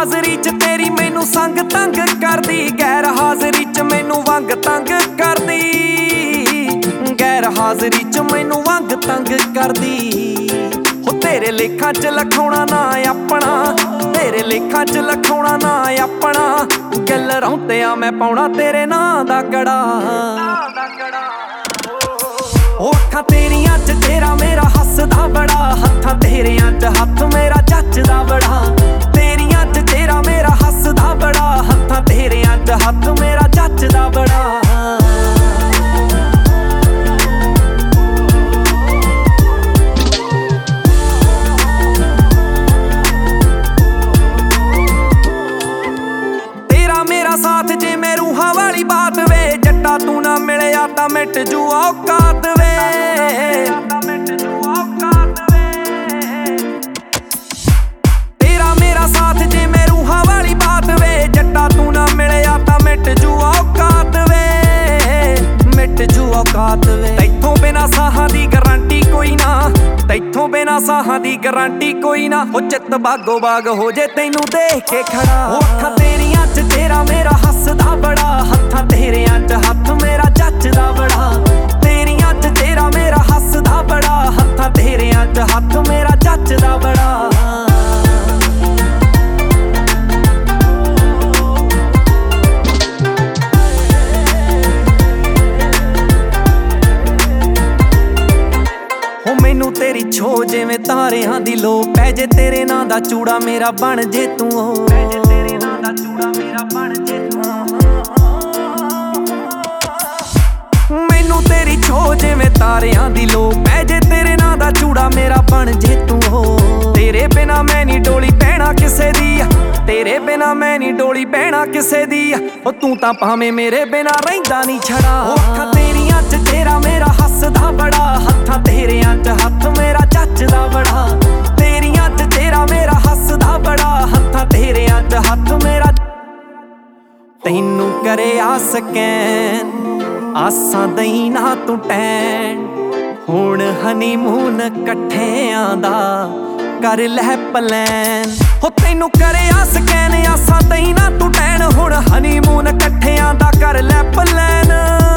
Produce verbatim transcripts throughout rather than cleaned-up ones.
ਹਾਜ਼ਰੀ ਚ ਤੇਰੀ ਮੈਨੂੰ ਸੰਗ ਤੰਗ ਕਰਦੀ, ਗੈਰ ਹਾਜ਼ਰੀ ਚ ਮੈਨੂੰ ਵੰਗ ਤੰਗ ਕਰਦੀ, ਗੈਰ ਹਾਜ਼ਰੀ ਚ ਮੈਨੂੰ ਵੰਗ ਤੰਗ ਕਰਦੀ। ਹੋ ਤੇਰੇ ਲੇਖਾਂ ਚ ਲਖਾਉਣਾ ਨਾ ਆਪਣਾ, ਤੇਰੇ ਲੇਖਾਂ ਚ ਲਖਾਉਣਾ ਨਾ ਆਪਣਾ, ਗੱਲ ਰੌਂਤਿਆਂ ਮੈਂ ਪਾਉਣਾ ਤੇਰੇ ਨਾਂ ਦਾ ਗੜਾ। ਉਹ ਅੱਖਾਂ ਤੇਰੀਆਂ ਚ ਤੇਰਾ ਮੇਰਾ ਹੱਸਦਾ ਬੜਾ, ਹੱਥਾਂ ਤੇਰਿਆਂ ਚ ਹੱਥ ਮੇਰਾ ਜੱਚਦਾ ਬੜਾ, ਤੇਰੀਆਂ ਚ ਤੇਰਾ ਮੇਰਾ ਹੱਸਦਾ ਬੜਾ, ਹੱਥਾਂ ਤੇਰਿਆਂ ਚ ਹੱਥ ਮੇਰਾ ਜੱਚਦਾ ਬੜਾ। ਤੇਰਾ ਮੇਰਾ ਸਾਥ ਜੇ ਮੈਂ ਰੂਹਾਂ ਵਾਲੀ ਬਾਤ ਵੇ, ਜੱਟਾ ਤੂੰ ਨਾ ਮਿਲਿਆ ਤਾਂ ਮਿਟ ਜੂ ਔਕਾਤ ਵੇ। ਤੇਰਾ ਮੇਰਾ ਸਾਥ ਜੇ ਮੈਂ ਰੂਹਾਂ ਵਾਲੀ ਬਾਤ ਵੇ, ਜੱਟਾ ਤੂੰ ਨਾ ਮਿਲਿਆ ਤਾਂ ਮਿਟ ਜੂ ਔਕਾਤ ਵੇ, ਮਿਟ ਜੂ ਔਕਾਤ ਵੇ। ਤੈਥੋਂ ਬਿਨਾ ਸਾਹਾਂ ਦੀ ਗਾਰੰਟੀ ਕੋਈ ਨਾ, ਤੈਥੋਂ ਬਿਨਾ ਸਾਹਾਂ ਦੀ ਗਾਰੰਟੀ ਕੋਈ ਨਾ, ਉਹ ਚਿੱਤ ਬਾਗੋ ਬਾਗ ਹੋ ਜੇ ਤੈਨੂੰ ਦੇਖ ਕੇ ਖੜਾ। ਉਹ ਅੱਖਾਂ ਤੇਰੀਆਂ ਚ ਤੇਰਾ ਮੇਰਾ ਹੱਸਦਾ ਬੜਾ, ਹੱਥਾਂ ਤੇਰਿਆਂ ਚ ਹੱਥ ਮੇਰਾ ਜੱਚਦਾ ਬੜਾ, ਤੇਰੀਆਂ ਚ ਤੇਰਾ ਮੇਰਾ ਹੱਸਦਾ ਬੜਾ, ਹੱਥਾਂ ਤੇਰਿਆਂ ਚ ਹੱਥ ਮੇਰਾ ਜੱਚਦਾ ਬੜਾ। ਮੈਨੂੰ ਤੇਰੀ ਛੋ ਜਿਵੇਂ ਤਾਰਿਆਂ ਦੀ ਲੋ, ਪੈ ਜੇ ਤੇਰੇ ਨਾਂ ਦਾ ਚੂੜਾ ਮੇਰਾ ਬਣ ਜੇ ਤੂੰ, ਉਹ ਪੈ ਜੇ ਤੇਰੇ ਨਾਂ ਦਾ ਚੂੜਾ ਮੇਰਾ ਬਣ ਜੇ ਤੂੰ। ਮੈਨੂੰ ਤੇਰੀ ਛੋ ਜਿਵੇਂ ਤਾਰਿਆਂ ਦੀ ਲੋ, ਪੈ ਜੇ ਤੇਰੇ ਨਾਂ ਦਾ ਚੂੜਾ ਮੇਰਾ ਬਣ ਜੇ ਤੂੰ, ਉਹ ਤੇਰੇ ਬਿਨਾ ਮੈਂ ਨੀ ਡੋਲੀ ਬਹਿਣਾ ਕਿਸੇ ਦੀ, ਤੇਰੇ ਬਿਨਾ ਮੈਂ ਨੀ ਡੋਲੀ ਬਹਿਣਾ ਕਿਸੇ ਦੀ, ਉਹ ਤੂੰ ਤਾਂ ਭਾਵੇਂ ਮੇਰੇ ਬਿਨਾ ਰਹਿੰਦਾ ਨੀ ਛੜਾ। ਉਹ ਅੱਖਾਂ ਤੇਰੀਆਂ ਚ ਤੇਰਾ ਮੇਰਾ ਹੱਸਦਾ ਬੜਾ, ਹੱਥਾਂ ਤੇਰਿਆਂ ਚ ਹੱਥ ਮੇਰਾ ਜੱਚਦਾ ਬੜਾ, ਤੇਰੀਆਂ ਚ ਤੇਰਾ ਮੇਰਾ ਹੱਸਦਾ ਬੜਾ, ਹੱਥਾਂ ਤੇਰਿਆਂ ਚ ਹੱਥ ਮੇਰਾ। ਤੈਨੂੰ ਕਰੇ ਆ ਸਕੈਨ ਆਸਾਂ ਦਈ ਨਾ ਤੂੰ ਟੈਨ, ਹੁਣ ਹਨੀਮੂਨ ਇਕੱਠਿਆਂ ਦਾ ਕਰ ਲੈ ਪਲੈਨ। ਹੋ ਤੈਨੂੰ ਕਰੇ ਆ ਸਕੈਨ ਆਸਾਂ ਦਈ ਨਾ ਤੂੰ ਟੈਨ, ਹੁਣ ਹਨੀਮੂਨ ਇਕੱਠਿਆਂ ਦਾ ਕਰ ਲੈ ਪਲੈਨ,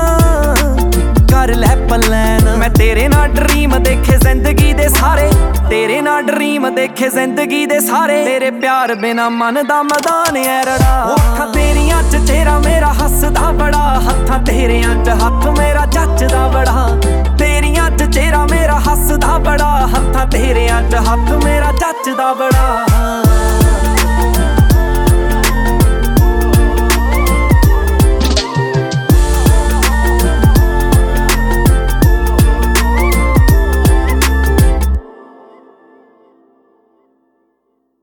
ਕਰ ਲੈ ਪਲੈਨ। ਮੈਂ ਤੇਰੇ ਨਾਲ ਡਰੀਮ ਦੇਖੇ ਜ਼ਿੰਦਗੀ ਦੇ ਸਾਰੇ, ਤੇਰੇ ਨਾਲ ਡਰੀਮ ਦੇਖੇ ਜ਼ਿੰਦਗੀ ਦੇ ਸਾਰੇ, ਤੇਰੇ ਪਿਆਰ ਬਿਨਾ ਮਨ ਦਾ ਮੈਦਾਨ ਐ ਰੜਾ। ਉਹ ਅੱਖਾਂ ਤੇਰੀਆਂ ਚ ਤੇਰਾ ਮੇਰਾ ਹੱਸਦਾ ਬੜਾ, ਹੱਥਾਂ ਤੇਰਿਆਂ ਚ ਹੱਥ ਮੇਰਾ ਜੱਚਦਾ ਬੜਾ, ਤੇਰੀਆਂ ਚ ਤੇਰਾ ਮੇਰਾ ਹੱਸਦਾ ਬੜਾ, ਹੱਥਾਂ ਤੇਰਿਆਂ ਚ ਹੱਥ ਮੇਰਾ ਜੱਚਦਾ ਬੜਾ।